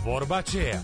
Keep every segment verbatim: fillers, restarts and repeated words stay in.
Vorba aceea.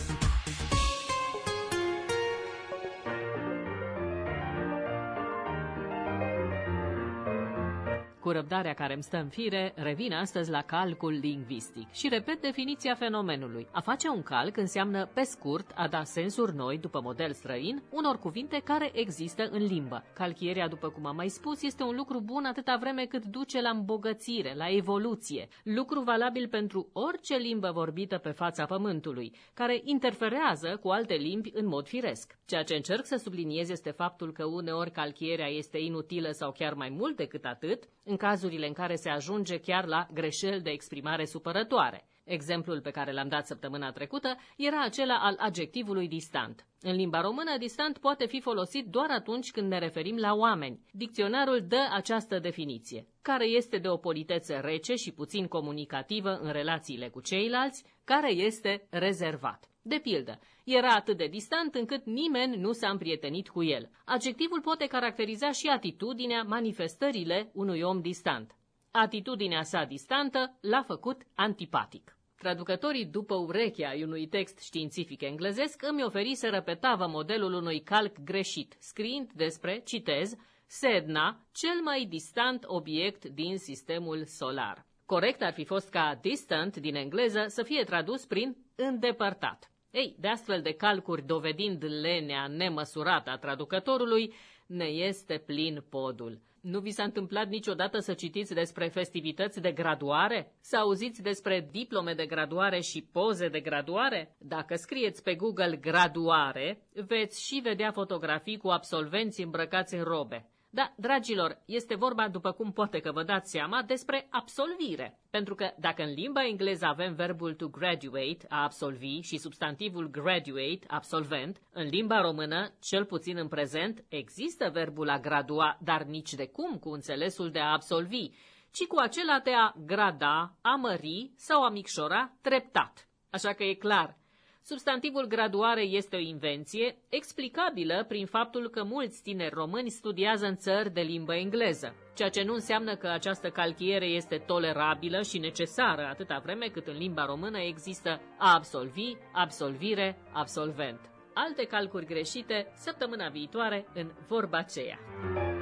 Cu răbdarea care îmi stă în fire, revin astăzi la calcul lingvistic și repet definiția fenomenului. A face un calc înseamnă, pe scurt, a da sensuri noi, după model străin, unor cuvinte care există în limbă. Calchierea, după cum am mai spus, este un lucru bun atâta vreme cât duce la îmbogățire, la evoluție. Lucru valabil pentru orice limbă vorbită pe fața pământului, care interferează cu alte limbi în mod firesc. Ceea ce încerc să subliniez este faptul că uneori calchierea este inutilă sau chiar mai mult decât atât, în cazurile în care se ajunge chiar la greșeli de exprimare supărătoare. Exemplul pe care l-am dat săptămâna trecută era acela al adjectivului distant. În limba română, distant poate fi folosit doar atunci când ne referim la oameni. Dicționarul dă această definiție, care este de o politețe rece și puțin comunicativă în relațiile cu ceilalți, care este rezervat. De pildă, era atât de distant încât nimeni nu s-a împrietenit cu el. Adjectivul poate caracteriza și atitudinea, manifestările unui om distant. Atitudinea sa distantă l-a făcut antipatic. Traducătorii după urechea unui text științific englezesc îmi oferiseră pe tavă modelul unui calc greșit, scriind despre, citez, Sedna, cel mai distant obiect din sistemul solar. Corect ar fi fost ca distant din engleză să fie tradus prin îndepărtat. Ei, de astfel de calcuri dovedind lenea nemăsurată a traducătorului, ne este plin podul. Nu vi s-a întâmplat niciodată să citiți despre festivități de graduare? Să auziți despre diplome de graduare și poze de graduare? Dacă scrieți pe Google graduare, veți și vedea fotografii cu absolvenți îmbrăcați în robe. Da, dragilor, este vorba, după cum poate că vă dați seama, despre absolvire. Pentru că dacă în limba engleză avem verbul to graduate, a absolvi, și substantivul graduate, absolvent, în limba română, cel puțin în prezent, există verbul a gradua, dar nici de cum cu înțelesul de a absolvi, ci cu acela de a grada, a mări sau a micșora treptat. Așa că e clar. Substantivul graduare este o invenție explicabilă prin faptul că mulți tineri români studiază în țări de limbă engleză, ceea ce nu înseamnă că această calchiere este tolerabilă și necesară atâta vreme cât în limba română există a absolvi, absolvire, absolvent. Alte calcuri greșite săptămâna viitoare în Vorba aceea.